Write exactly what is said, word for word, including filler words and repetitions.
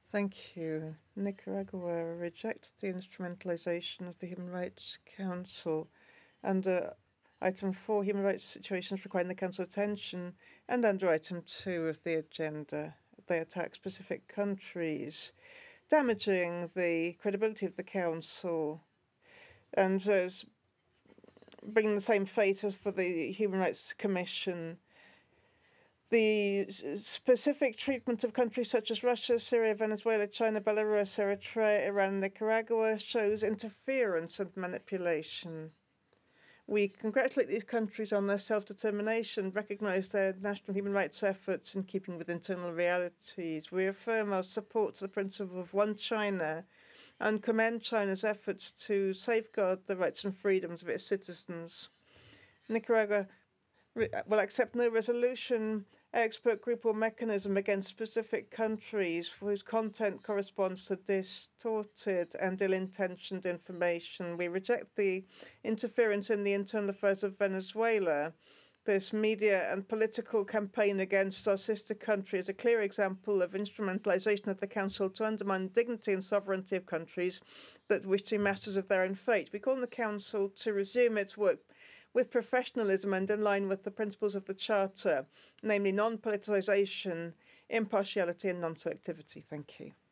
Thank you. Nicaragua rejects the instrumentalization of the Human Rights Council under item four, human rights situations requiring the Council attention, and under item two of the agenda. They attack specific countries, damaging the credibility of the Council and uh, bringing the same fate as for the Human Rights Commission. The specific treatment of countries such as Russia, Syria, Venezuela, China, Belarus, Eritrea, Iran, and Nicaragua shows interference and manipulation. We congratulate these countries on their self-determination, recognise their national human rights efforts in keeping with internal realities. We affirm our support to the principle of one China and commend China's efforts to safeguard the rights and freedoms of its citizens. Nicaragua will accept no resolution, expert group, or mechanism against specific countries whose content corresponds to distorted and ill-intentioned information. We reject the interference in the internal affairs of Venezuela. This media and political campaign against our sister country is a clear example of instrumentalization of the Council to undermine the dignity and sovereignty of countries that wish to be masters of their own fate. We call on the Council to resume its work with professionalism and in line with the principles of the Charter, namely non-politicization, impartiality and non-selectivity. Thank you.